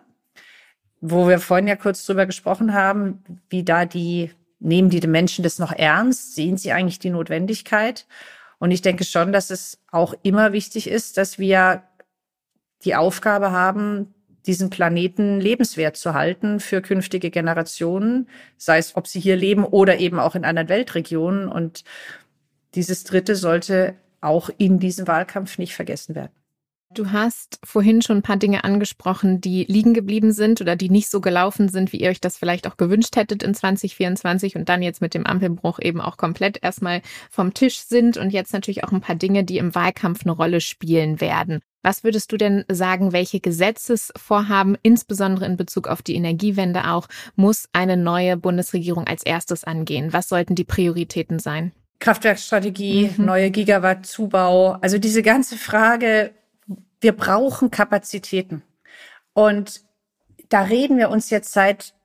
wo wir vorhin ja kurz drüber gesprochen haben, wie da nehmen die Menschen das noch ernst? Sehen sie eigentlich die Notwendigkeit? Und ich denke schon, dass es auch immer wichtig ist, dass wir die Aufgabe haben, diesen Planeten lebenswert zu halten für künftige Generationen, sei es, ob sie hier leben oder eben auch in anderen Weltregionen. Und dieses Dritte sollte auch in diesem Wahlkampf nicht vergessen werden. Du hast vorhin schon ein paar Dinge angesprochen, die liegen geblieben sind oder die nicht so gelaufen sind, wie ihr euch das vielleicht auch gewünscht hättet in 2024 und dann jetzt mit dem Ampelbruch eben auch komplett erstmal vom Tisch sind und jetzt natürlich auch ein paar Dinge, die im Wahlkampf eine Rolle spielen werden. Was würdest du denn sagen, welche Gesetzesvorhaben, insbesondere in Bezug auf die Energiewende auch, muss eine neue Bundesregierung als erstes angehen? Was sollten die Prioritäten sein? Kraftwerkstrategie, neue Gigawatt-Zubau, also diese ganze Frage, wir brauchen Kapazitäten. Und da reden wir uns jetzt seit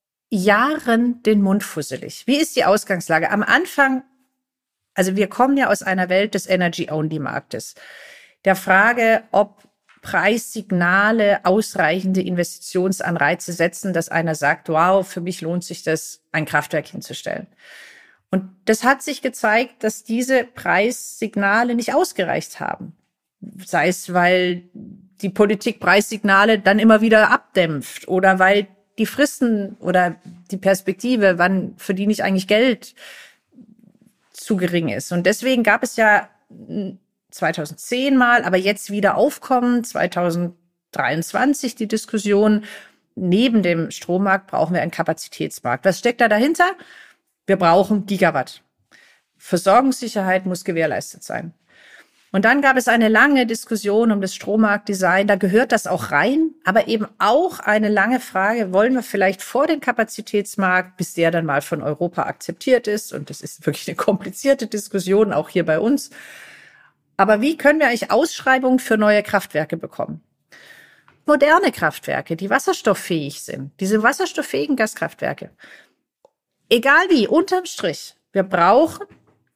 Jahren den Mund fusselig. Wie ist die Ausgangslage? Am Anfang, also wir kommen ja aus einer Welt des Energy-Only-Marktes. Der Frage, ob Preissignale ausreichende Investitionsanreize setzen, dass einer sagt, wow, für mich lohnt sich das, ein Kraftwerk hinzustellen. Und das hat sich gezeigt, dass diese Preissignale nicht ausgereicht haben. Sei es, weil die Politik Preissignale dann immer wieder abdämpft oder weil die Fristen oder die Perspektive, wann verdiene ich eigentlich Geld, zu gering ist. Und deswegen gab es ja 2010 mal, aber jetzt wieder aufkommen, 2023 die Diskussion, neben dem Strommarkt brauchen wir einen Kapazitätsmarkt. Was steckt da dahinter? Wir brauchen Gigawatt. Versorgungssicherheit muss gewährleistet sein. Und dann gab es eine lange Diskussion um das Strommarktdesign. Da gehört das auch rein, aber eben auch eine lange Frage, wollen wir vielleicht vor den Kapazitätsmarkt, bis der dann mal von Europa akzeptiert ist? Und das ist wirklich eine komplizierte Diskussion, auch hier bei uns. Aber wie können wir eigentlich Ausschreibungen für neue Kraftwerke bekommen? Moderne Kraftwerke, die wasserstofffähig sind, diese wasserstofffähigen Gaskraftwerke. Egal wie, unterm Strich, wir brauchen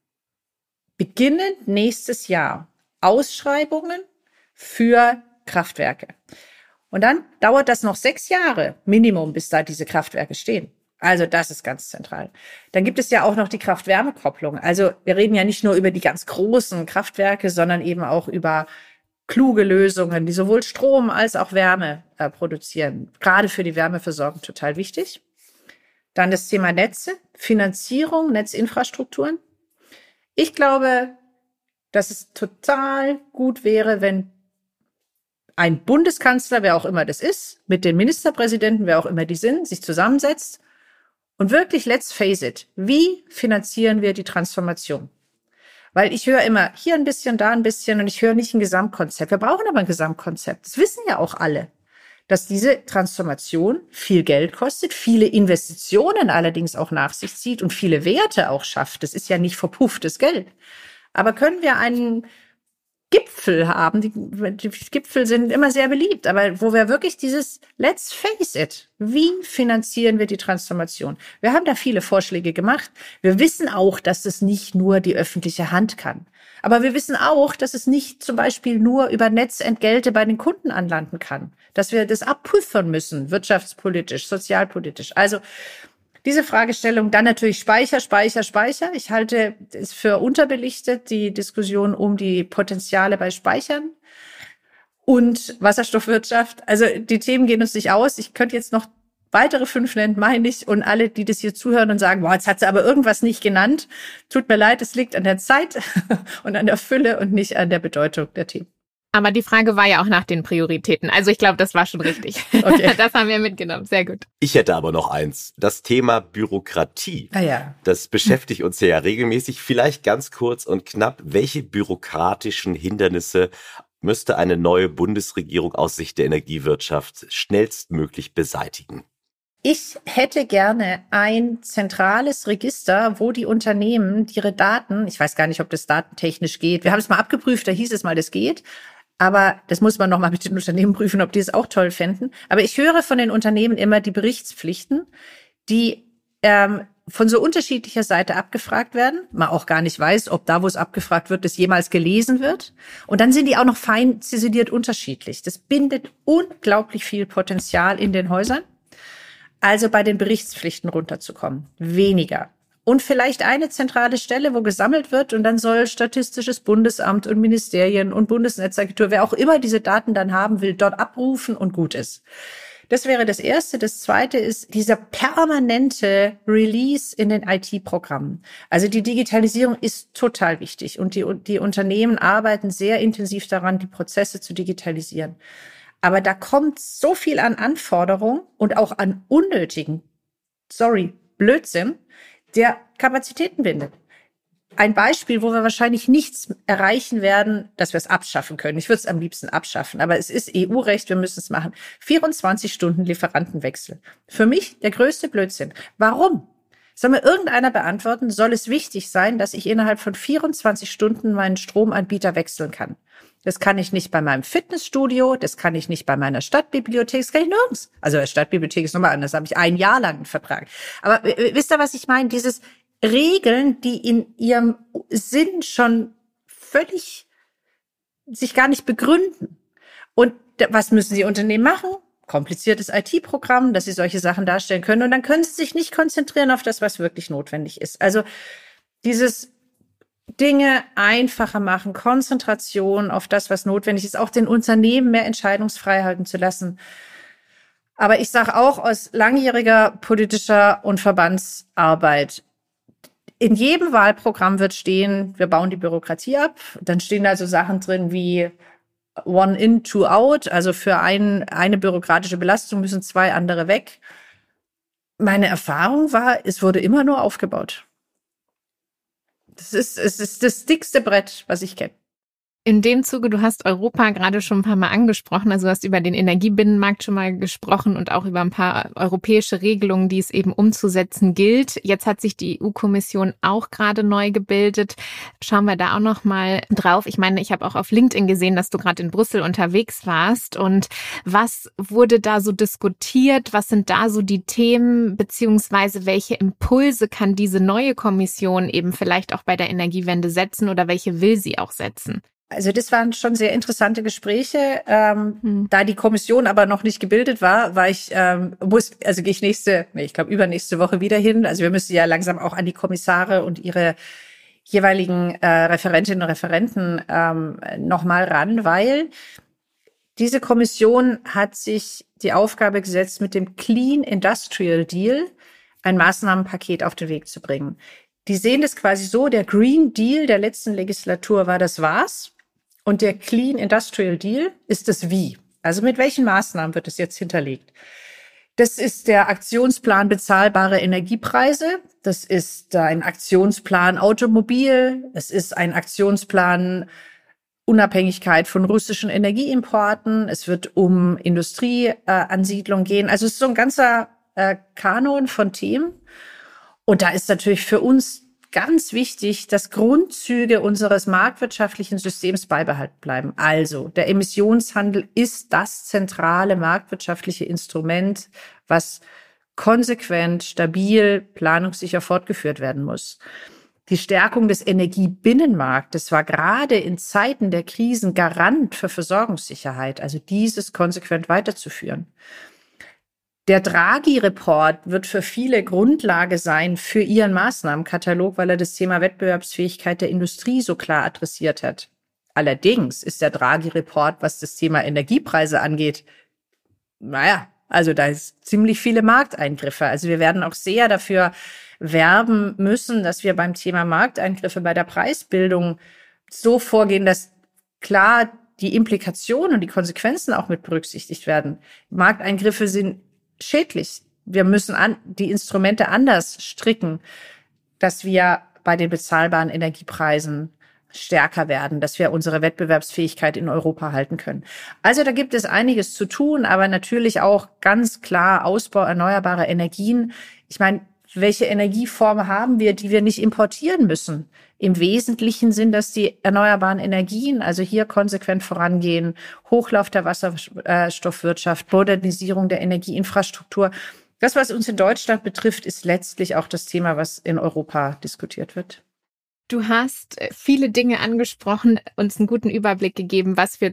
beginnend nächstes Jahr Ausschreibungen für Kraftwerke. Und dann dauert das noch 6 Jahre Minimum, bis da diese Kraftwerke stehen. Also das ist ganz zentral. Dann gibt es ja auch noch die Kraft-Wärme-Kopplung. Also wir reden ja nicht nur über die ganz großen Kraftwerke, sondern eben auch über kluge Lösungen, die sowohl Strom als auch Wärme produzieren. Gerade für die Wärmeversorgung total wichtig. Dann das Thema Netze, Finanzierung, Netzinfrastrukturen. Ich glaube, dass es total gut wäre, wenn ein Bundeskanzler, wer auch immer das ist, mit den Ministerpräsidenten, wer auch immer die sind, sich zusammensetzt und wirklich, let's face it, wie finanzieren wir die Transformation? Weil ich höre immer hier ein bisschen, da ein bisschen und ich höre nicht ein Gesamtkonzept. Wir brauchen aber ein Gesamtkonzept. Das wissen ja auch alle, dass diese Transformation viel Geld kostet, viele Investitionen allerdings auch nach sich zieht und viele Werte auch schafft. Das ist ja nicht verpufftes Geld. Aber können wir einen Gipfel haben. Die Gipfel sind immer sehr beliebt, aber wo wir wirklich dieses Let's face it, wie finanzieren wir die Transformation? Wir haben da viele Vorschläge gemacht. Wir wissen auch, dass es nicht nur die öffentliche Hand kann. Aber wir wissen auch, dass es nicht zum Beispiel nur über Netzentgelte bei den Kunden anlanden kann. Dass wir das abpuffern müssen, wirtschaftspolitisch, sozialpolitisch. Also diese Fragestellung, dann natürlich Speicher. Ich halte es für unterbelichtet, die Diskussion um die Potenziale bei Speichern und Wasserstoffwirtschaft. Also die Themen gehen uns nicht aus. Ich könnte jetzt noch weitere 5 nennen, meine ich. Und alle, die das hier zuhören und sagen, boah, jetzt hat sie aber irgendwas nicht genannt. Tut mir leid, es liegt an der Zeit und an der Fülle und nicht an der Bedeutung der Themen. Aber die Frage war ja auch nach den Prioritäten. Also ich glaube, das war schon richtig. Okay. Das haben wir mitgenommen. Sehr gut. Ich hätte aber noch eins. Das Thema Bürokratie. Ja. Das beschäftigt uns ja regelmäßig. Vielleicht ganz kurz und knapp. Welche bürokratischen Hindernisse müsste eine neue Bundesregierung aus Sicht der Energiewirtschaft schnellstmöglich beseitigen? Ich hätte gerne ein zentrales Register, wo die Unternehmen ihre Daten, ich weiß gar nicht, ob das datentechnisch geht. Wir haben es mal abgeprüft, da hieß es mal, das geht. Aber das muss man nochmal mit den Unternehmen prüfen, ob die es auch toll fänden. Aber ich höre von den Unternehmen immer die Berichtspflichten, die von so unterschiedlicher Seite abgefragt werden. Man auch gar nicht weiß, ob da, wo es abgefragt wird, das jemals gelesen wird. Und dann sind die auch noch fein ziseliert unterschiedlich. Das bindet unglaublich viel Potenzial in den Häusern. Also bei den Berichtspflichten runterzukommen. Weniger. Und vielleicht eine zentrale Stelle, wo gesammelt wird und dann soll Statistisches Bundesamt und Ministerien und Bundesnetzagentur, wer auch immer diese Daten dann haben will, dort abrufen und gut ist. Das wäre das Erste. Das Zweite ist dieser permanente Release in den IT-Programmen. Also die Digitalisierung ist total wichtig und die Unternehmen arbeiten sehr intensiv daran, die Prozesse zu digitalisieren. Aber da kommt so viel an Anforderungen und auch an unnötigen, Blödsinn, der Kapazitäten bindet. Ein Beispiel, wo wir wahrscheinlich nichts erreichen werden, dass wir es abschaffen können. Ich würde es am liebsten abschaffen, aber es ist EU-Recht, wir müssen es machen. 24 Stunden Lieferantenwechsel. Für mich der größte Blödsinn. Warum? Soll mir irgendeiner beantworten, soll es wichtig sein, dass ich innerhalb von 24 Stunden meinen Stromanbieter wechseln kann? Das kann ich nicht bei meinem Fitnessstudio, das kann ich nicht bei meiner Stadtbibliothek, das kann ich nirgends. Also Stadtbibliothek ist nochmal anders, da habe ich 1 Jahr lang einen Vertrag. Aber wisst ihr, was ich meine? Dieses Regeln, die in ihrem Sinn schon völlig sich gar nicht begründen. Und was müssen die Unternehmen machen? Kompliziertes IT-Programm, dass sie solche Sachen darstellen können. Und dann können sie sich nicht konzentrieren auf das, was wirklich notwendig ist. Also dieses Dinge einfacher machen, Konzentration auf das, was notwendig ist, auch den Unternehmen mehr Entscheidungsfreiheiten zu lassen. Aber ich sage auch aus langjähriger politischer und Verbandsarbeit, in jedem Wahlprogramm wird stehen, wir bauen die Bürokratie ab. Dann stehen da so Sachen drin wie one in, two out. Also für eine bürokratische Belastung müssen 2 andere weg. Meine Erfahrung war, es wurde immer nur aufgebaut. Es ist das dickste Brett, was ich kenne. In dem Zuge, du hast Europa gerade schon ein paar Mal angesprochen, also du hast über den Energiebinnenmarkt schon mal gesprochen und auch über ein paar europäische Regelungen, die es eben umzusetzen gilt. Jetzt hat sich die EU-Kommission auch gerade neu gebildet. Schauen wir da auch noch mal drauf. Ich meine, ich habe auch auf LinkedIn gesehen, dass du gerade in Brüssel unterwegs warst. Und was wurde da so diskutiert? Was sind da so die Themen, beziehungsweise welche Impulse kann diese neue Kommission eben vielleicht auch bei der Energiewende setzen oder welche will sie auch setzen? Also das waren schon sehr interessante Gespräche. Da die Kommission aber noch nicht gebildet war, gehe ich übernächste Woche wieder hin. Also wir müssen ja langsam auch an die Kommissare und ihre jeweiligen Referentinnen und Referenten nochmal ran, weil diese Kommission hat sich die Aufgabe gesetzt, mit dem Clean Industrial Deal ein Maßnahmenpaket auf den Weg zu bringen. Die sehen das quasi so, der Green Deal der letzten Legislatur war das Was. Und der Clean Industrial Deal ist das Wie. Also mit welchen Maßnahmen wird es jetzt hinterlegt? Das ist der Aktionsplan bezahlbare Energiepreise. Das ist ein Aktionsplan Automobil. Es ist ein Aktionsplan Unabhängigkeit von russischen Energieimporten. Es wird um Industrieansiedlung gehen. Also es ist so ein ganzer Kanon von Themen. Und da ist natürlich für uns ganz wichtig, dass Grundzüge unseres marktwirtschaftlichen Systems beibehalten bleiben. Also der Emissionshandel ist das zentrale marktwirtschaftliche Instrument, was konsequent, stabil, planungssicher fortgeführt werden muss. Die Stärkung des Energiebinnenmarktes war gerade in Zeiten der Krisen Garant für Versorgungssicherheit, also dieses konsequent weiterzuführen. Der Draghi-Report wird für viele Grundlage sein für ihren Maßnahmenkatalog, weil er das Thema Wettbewerbsfähigkeit der Industrie so klar adressiert hat. Allerdings ist der Draghi-Report, was das Thema Energiepreise angeht, also da ist ziemlich viele Markteingriffe. Also wir werden auch sehr dafür werben müssen, dass wir beim Thema Markteingriffe bei der Preisbildung so vorgehen, dass klar die Implikationen und die Konsequenzen auch mit berücksichtigt werden. Markteingriffe sind schädlich. Wir müssen die Instrumente anders stricken, dass wir bei den bezahlbaren Energiepreisen stärker werden, dass wir unsere Wettbewerbsfähigkeit in Europa halten können. Also da gibt es einiges zu tun, aber natürlich auch ganz klar Ausbau erneuerbarer Energien. Ich meine, welche Energieformen haben wir, die wir nicht importieren müssen? Im Wesentlichen sind das die erneuerbaren Energien, also hier konsequent vorangehen, Hochlauf der Wasserstoffwirtschaft, Modernisierung der Energieinfrastruktur. Das, was uns in Deutschland betrifft, ist letztlich auch das Thema, was in Europa diskutiert wird. Du hast viele Dinge angesprochen, uns einen guten Überblick gegeben, was für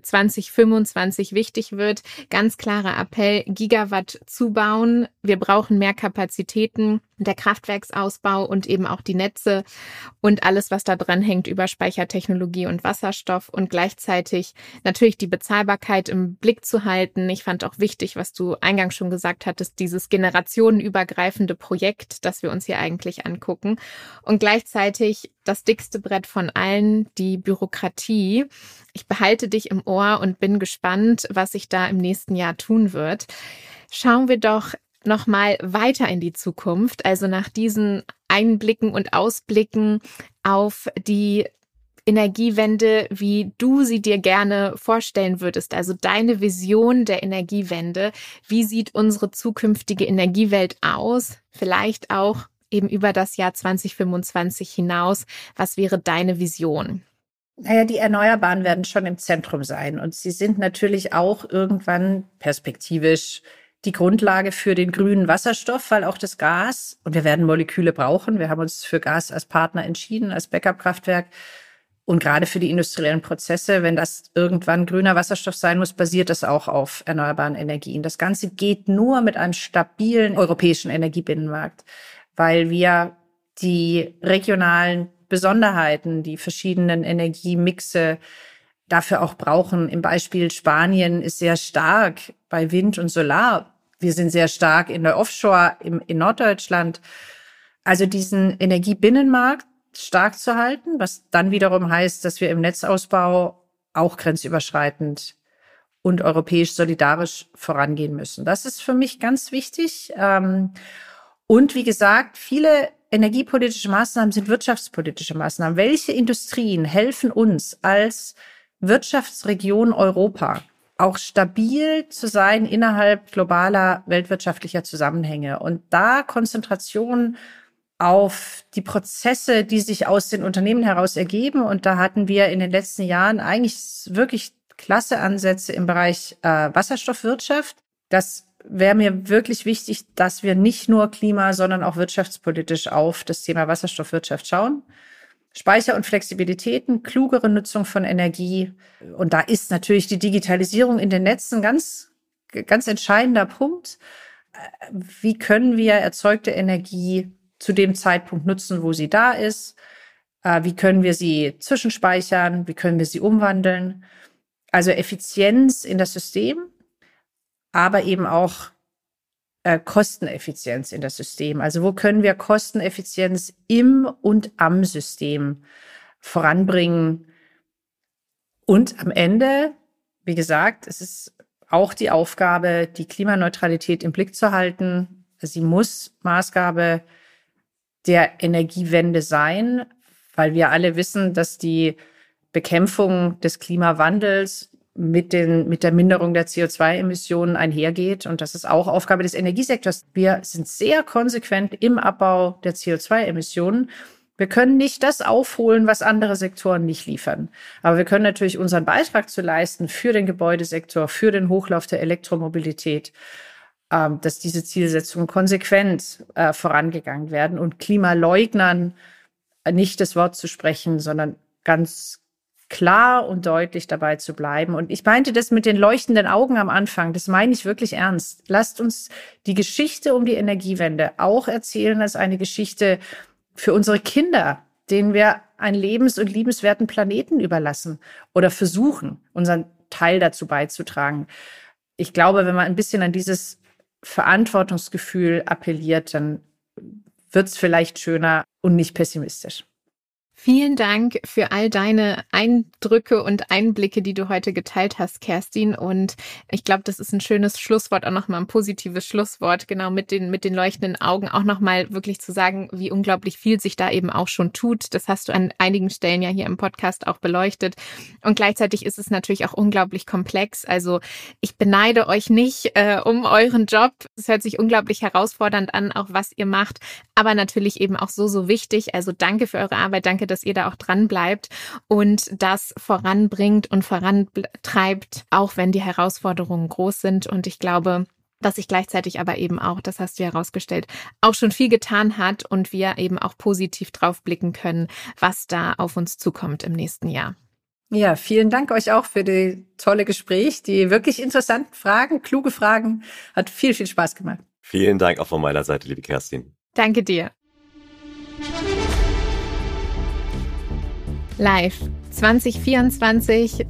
2025 wichtig wird. Ganz klarer Appell, Gigawatt zubauen. Wir brauchen mehr Kapazitäten, der Kraftwerksausbau und eben auch die Netze und alles, was da dran hängt über Speichertechnologie und Wasserstoff und gleichzeitig natürlich die Bezahlbarkeit im Blick zu halten. Ich fand auch wichtig, was du eingangs schon gesagt hattest, dieses generationenübergreifende Projekt, das wir uns hier eigentlich angucken und gleichzeitig das dickste Brett von allen, die Bürokratie. Ich behalte dich im Ohr und bin gespannt, was sich da im nächsten Jahr tun wird. Schauen wir doch noch mal weiter in die Zukunft, also nach diesen Einblicken und Ausblicken auf die Energiewende, wie du sie dir gerne vorstellen würdest, also deine Vision der Energiewende. Wie sieht unsere zukünftige Energiewelt aus? Vielleicht auch eben über das Jahr 2025 hinaus. Was wäre deine Vision? Naja, die Erneuerbaren werden schon im Zentrum sein und sie sind natürlich auch irgendwann perspektivisch die Grundlage für den grünen Wasserstoff, weil auch das Gas, und wir werden Moleküle brauchen, wir haben uns für Gas als Partner entschieden, als Backup-Kraftwerk und gerade für die industriellen Prozesse, wenn das irgendwann grüner Wasserstoff sein muss, basiert das auch auf erneuerbaren Energien. Das Ganze geht nur mit einem stabilen europäischen Energiebinnenmarkt, weil wir die regionalen Besonderheiten, die verschiedenen Energiemixe dafür auch brauchen. Im Beispiel Spanien ist sehr stark bei Wind und Solar. Wir sind sehr stark in der Offshore in Norddeutschland. Also diesen Energiebinnenmarkt stark zu halten, was dann wiederum heißt, dass wir im Netzausbau auch grenzüberschreitend und europäisch solidarisch vorangehen müssen. Das ist für mich ganz wichtig. Und wie gesagt, viele energiepolitische Maßnahmen sind wirtschaftspolitische Maßnahmen. Welche Industrien helfen uns als Wirtschaftsregion Europa auch stabil zu sein innerhalb globaler weltwirtschaftlicher Zusammenhänge? Und da Konzentration auf die Prozesse, die sich aus den Unternehmen heraus ergeben. Und da hatten wir in den letzten Jahren eigentlich wirklich klasse Ansätze im Bereich Wasserstoffwirtschaft. Das wäre mir wirklich wichtig, dass wir nicht nur klima-, sondern auch wirtschaftspolitisch auf das Thema Wasserstoffwirtschaft schauen. Speicher und Flexibilitäten, klugere Nutzung von Energie. Und da ist natürlich die Digitalisierung in den Netzen ganz entscheidender Punkt. Wie können wir erzeugte Energie zu dem Zeitpunkt nutzen, wo sie da ist? Wie können wir sie zwischenspeichern? Wie können wir sie umwandeln? Also Effizienz in das System, aber eben auch Kosteneffizienz in das System. Also wo können wir Kosteneffizienz im und am System voranbringen? Und am Ende, wie gesagt, es ist auch die Aufgabe, die Klimaneutralität im Blick zu halten. Sie muss Maßgabe der Energiewende sein, weil wir alle wissen, dass die Bekämpfung des Klimawandels mit der Minderung der CO2-Emissionen einhergeht. Und das ist auch Aufgabe des Energiesektors. Wir sind sehr konsequent im Abbau der CO2-Emissionen. Wir können nicht das aufholen, was andere Sektoren nicht liefern. Aber wir können natürlich unseren Beitrag zu leisten für den Gebäudesektor, für den Hochlauf der Elektromobilität, dass diese Zielsetzungen konsequent vorangegangen werden und Klimaleugnern nicht das Wort zu sprechen, sondern ganz klar und deutlich dabei zu bleiben. Und ich meinte das mit den leuchtenden Augen am Anfang, das meine ich wirklich ernst. Lasst uns die Geschichte um die Energiewende auch erzählen als eine Geschichte für unsere Kinder, denen wir einen lebens- und liebenswerten Planeten überlassen oder versuchen, unseren Teil dazu beizutragen. Ich glaube, wenn man ein bisschen an dieses Verantwortungsgefühl appelliert, dann wird es vielleicht schöner und nicht pessimistisch. Vielen Dank für all deine Eindrücke und Einblicke, die du heute geteilt hast, Kerstin. Und ich glaube, das ist ein schönes Schlusswort, auch nochmal ein positives Schlusswort, genau mit den leuchtenden Augen, auch nochmal wirklich zu sagen, wie unglaublich viel sich da eben auch schon tut. Das hast du an einigen Stellen ja hier im Podcast auch beleuchtet. Und gleichzeitig ist es natürlich auch unglaublich komplex. Also ich beneide euch nicht um euren Job. Es hört sich unglaublich herausfordernd an, auch was ihr macht, aber natürlich eben auch so wichtig. Also danke für eure Arbeit, danke, dass ihr da auch dran bleibt und das voranbringt und vorantreibt, auch wenn die Herausforderungen groß sind. Und ich glaube, dass sich gleichzeitig aber eben auch, das hast du ja herausgestellt, auch schon viel getan hat und wir eben auch positiv drauf blicken können, was da auf uns zukommt im nächsten Jahr. Ja, vielen Dank euch auch für die tolle Gespräch, die wirklich interessanten Fragen, kluge Fragen. Hat viel Spaß gemacht. Vielen Dank auch von meiner Seite, liebe Kerstin. Danke dir. Live 2024,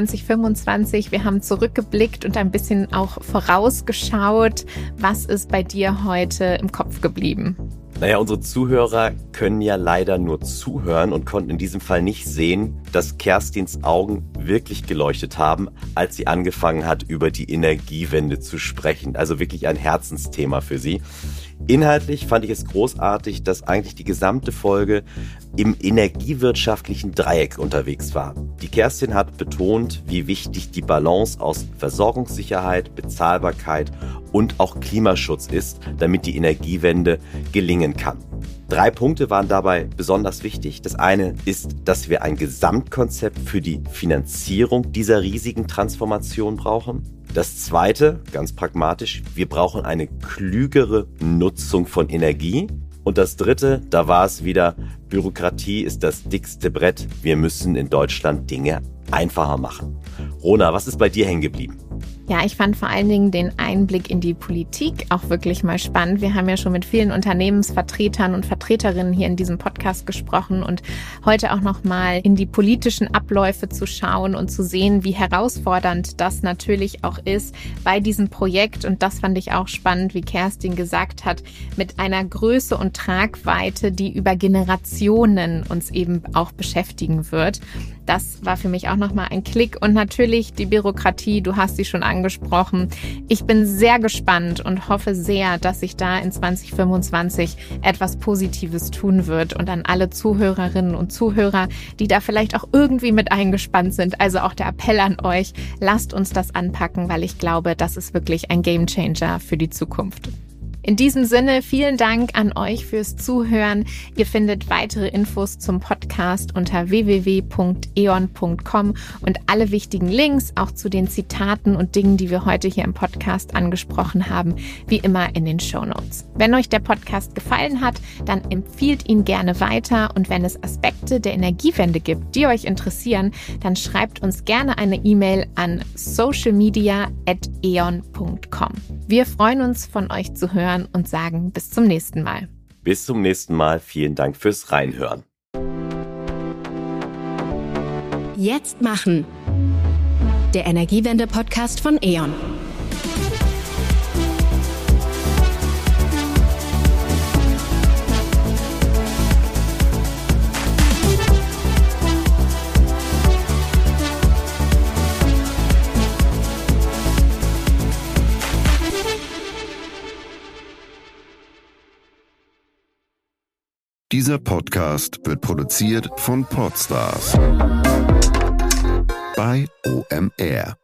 2025. Wir haben zurückgeblickt und ein bisschen auch vorausgeschaut. Was ist bei dir heute im Kopf geblieben? Naja, unsere Zuhörer können ja leider nur zuhören und konnten in diesem Fall nicht sehen, dass Kerstins Augen wirklich geleuchtet haben, als sie angefangen hat, über die Energiewende zu sprechen. Also wirklich ein Herzensthema für sie. Inhaltlich fand ich es großartig, dass eigentlich die gesamte Folge im energiewirtschaftlichen Dreieck unterwegs war. Die Kerstin hat betont, wie wichtig die Balance aus Versorgungssicherheit, Bezahlbarkeit und auch Klimaschutz ist, damit die Energiewende gelingen kann. 3 Punkte waren dabei besonders wichtig. Das eine ist, dass wir ein Gesamtkonzept für die Finanzierung dieser riesigen Transformation brauchen. Das zweite, ganz pragmatisch, wir brauchen eine klügere Nutzung von Energie. Und das dritte, da war es wieder, Bürokratie ist das dickste Brett. Wir müssen in Deutschland Dinge einfacher machen. Rona, was ist bei dir hängen geblieben? Ja, ich fand vor allen Dingen den Einblick in die Politik auch wirklich mal spannend. Wir haben ja schon mit vielen Unternehmensvertretern und Vertreterinnen hier in diesem Podcast gesprochen und heute auch noch mal in die politischen Abläufe zu schauen und zu sehen, wie herausfordernd das natürlich auch ist bei diesem Projekt. Und das fand ich auch spannend, wie Kerstin gesagt hat, mit einer Größe und Tragweite, die über Generationen uns eben auch beschäftigen wird. Das war für mich auch nochmal ein Klick. Und natürlich die Bürokratie, du hast sie schon angesprochen. Ich bin sehr gespannt und hoffe sehr, dass sich da in 2025 etwas Positives tun wird. Und an alle Zuhörerinnen und Zuhörer, die da vielleicht auch irgendwie mit eingespannt sind. Also auch der Appell an euch, lasst uns das anpacken, weil ich glaube, das ist wirklich ein Gamechanger für die Zukunft. In diesem Sinne, vielen Dank an euch fürs Zuhören. Ihr findet weitere Infos zum Podcast unter www.eon.com und alle wichtigen Links, auch zu den Zitaten und Dingen, die wir heute hier im Podcast angesprochen haben, wie immer in den Shownotes. Wenn euch der Podcast gefallen hat, dann empfiehlt ihn gerne weiter und wenn es Aspekte der Energiewende gibt, die euch interessieren, dann schreibt uns gerne eine E-Mail an socialmedia@eon.com. Wir freuen uns, von euch zu hören und sagen bis zum nächsten Mal. Bis zum nächsten Mal. Vielen Dank fürs Reinhören. Jetzt machen. Der Energiewende-Podcast von E.ON. Dieser Podcast wird produziert von Podstars bei OMR.